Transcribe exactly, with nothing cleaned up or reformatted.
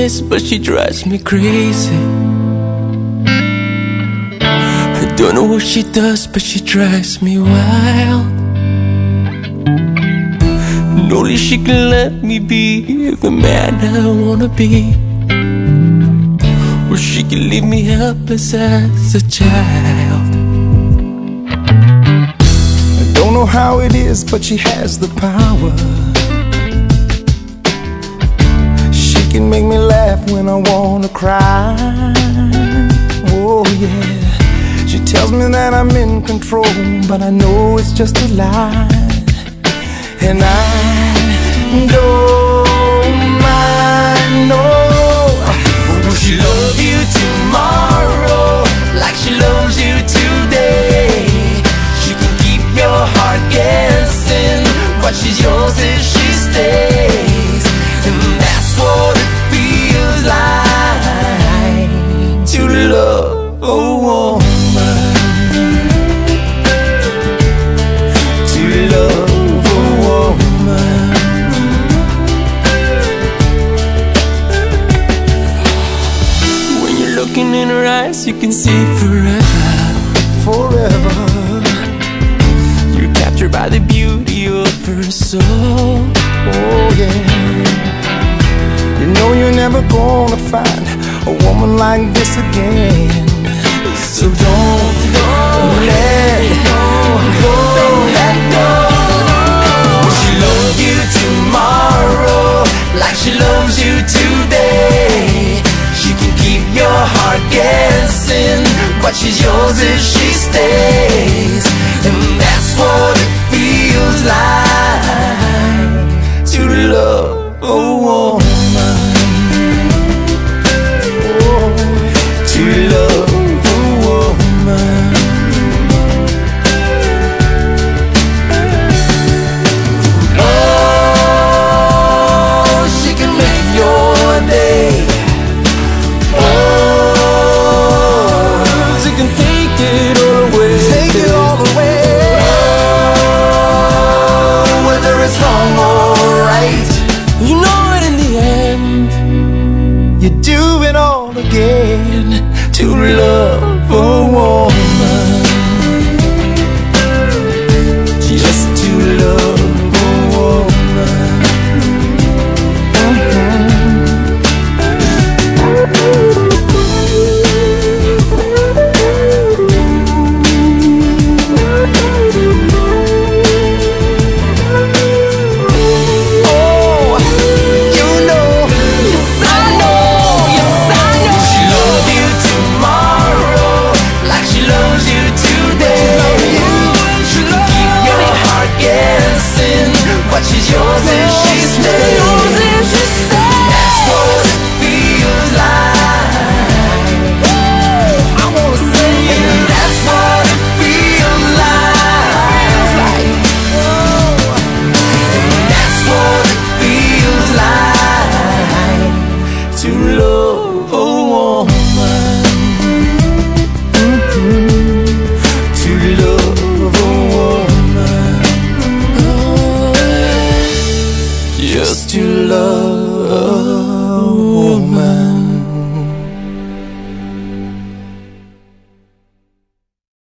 is, but she drives me crazy. I don't know what she does, but she drives me wild. And only she can let me be the man I wanna be. Or she can leave me helpless as a child. I don't know how it is, but she has the power. She can make me laugh when I wanna cry. Oh yeah. She tells me that I'm in control, but I know it's just a lie. And I don't mind, no. Will she love you tomorrow like she loves you today? She can keep your heart guessing, but she's yours if she stays. And that's what it feels like to love a woman. To love a woman. When you're looking in her eyes, you can see forever. Forever. You're captured by the beauty of her soul. Oh yeah. You know you're never gonna find a woman like this again. So don't, don't let go, don't let go. Will she love you tomorrow like she loves you today? She can keep your heart guessing, but she's yours if she stays. And that's what it feels like to love a woman. Oh, to love a woman. Oh, she can make your day. Oh, she can take it all away. Take it all away. Oh, whether it's wrong or right, You know it in the end. you do it all again to love a woman.